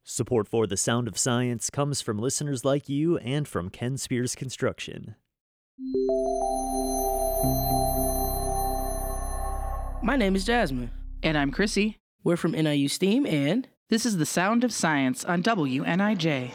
Support for The Sound of Science comes from listeners like you and from Ken Spears Construction. My name is Jasmine. And I'm Chrissy. We're from NIU STEAM, and this is The Sound of Science on WNIJ.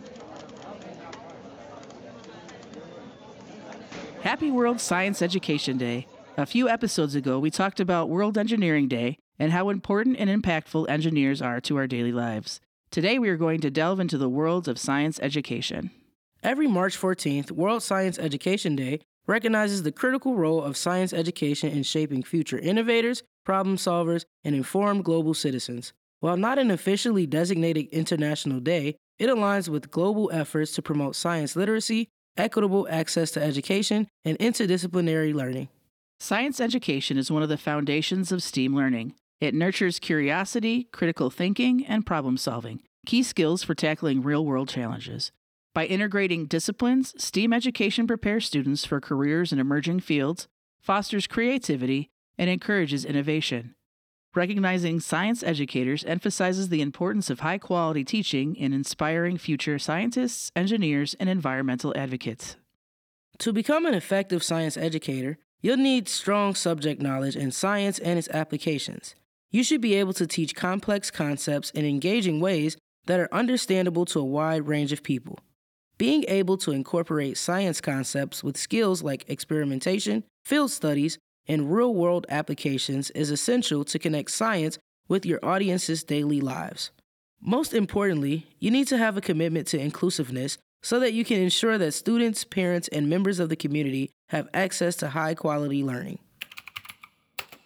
Happy World Science Education Day. A few episodes ago, we talked about World Engineering Day and how important and impactful engineers are to our daily lives. Today, we are going to delve into the world of science education. Every March 14th, World Science Education Day recognizes the critical role of science education in shaping future innovators, problem solvers, and informed global citizens. While not an officially designated international day, it aligns with global efforts to promote science literacy, equitable access to education, and interdisciplinary learning. Science education is one of the foundations of STEAM learning. It nurtures curiosity, critical thinking, and problem solving, key skills for tackling real-world challenges. By integrating disciplines, STEAM education prepares students for careers in emerging fields, fosters creativity, and encourages innovation. Recognizing science educators emphasizes the importance of high-quality teaching in inspiring future scientists, engineers, and environmental advocates. To become an effective science educator, you'll need strong subject knowledge in science and its applications. You should be able to teach complex concepts in engaging ways that are understandable to a wide range of people. Being able to incorporate science concepts with skills like experimentation, field studies, and real-world applications is essential to connect science with your audience's daily lives. Most importantly, you need to have a commitment to inclusiveness so that you can ensure that students, parents, and members of the community have access to high-quality learning.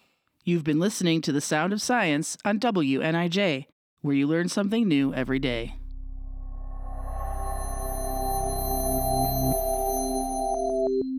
You've been listening to The Sound of Science on WNIJ, where you learn something new every day.